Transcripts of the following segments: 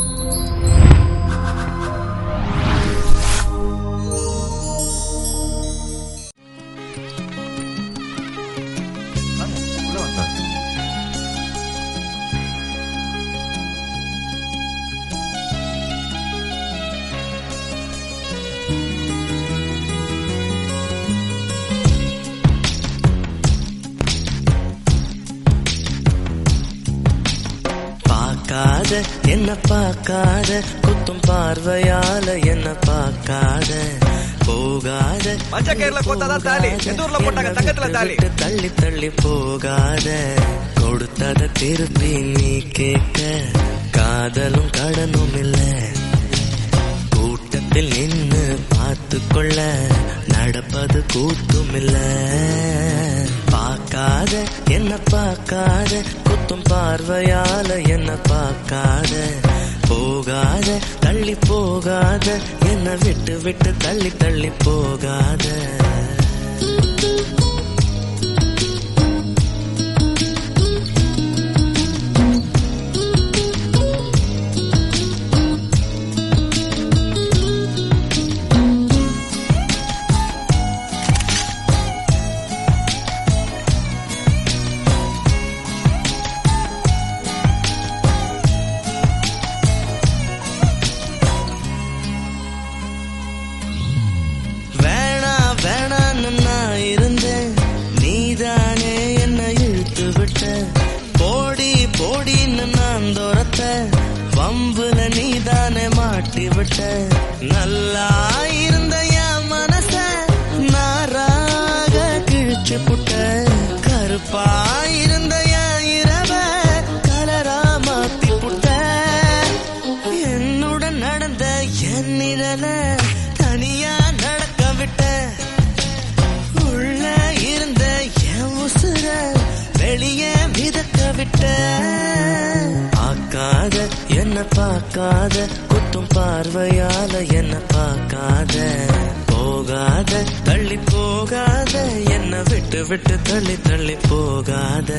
என்ன பார்க்காத குத்தும் பார்வையால என்ன பார்க்காத போகாத தள்ளி தள்ளி போகாத கொடுத்தத திருப்பி நீ கேட்க காதலும் கடனும் இல்ல கூட்டத்தில் நின்னு பார்த்து கொள்ள நடப்பது கூத்தும் இல்ல பார்க்காத என்ன பார்க்காத குத்தும் பார்வையால என்ன பார்க்காத போகாத தள்ளி போகாத என்ன விட்டு விட்டு தள்ளி தள்ளி போகாத வம்புல நீதானே மாட்டி விட்ட நல்லா இருந்த என் மனச நாராக கிழிச்சு புட்ட கருப்பா இருந்த என் இரவ கலரா மாத்தி புட்ட என்னுடன் நடந்த என் நிழல தனியா நடக்க விட்ட உள்ள இருந்த என் உசுர வெளியே மிதக்க விட்ட பார்க்காத என்ன பார்க்காத குத்தும் பார்வையால என்ன பார்க்காத போகாத தள்ளி போகாத என்ன விட்டு விட்டு தள்ளி தள்ளி போகாத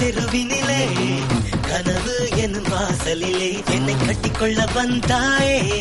தெருவினிலே கனவு எனும் வாசலிலே என்னை கட்டிக்கொள்ள வந்தாயே.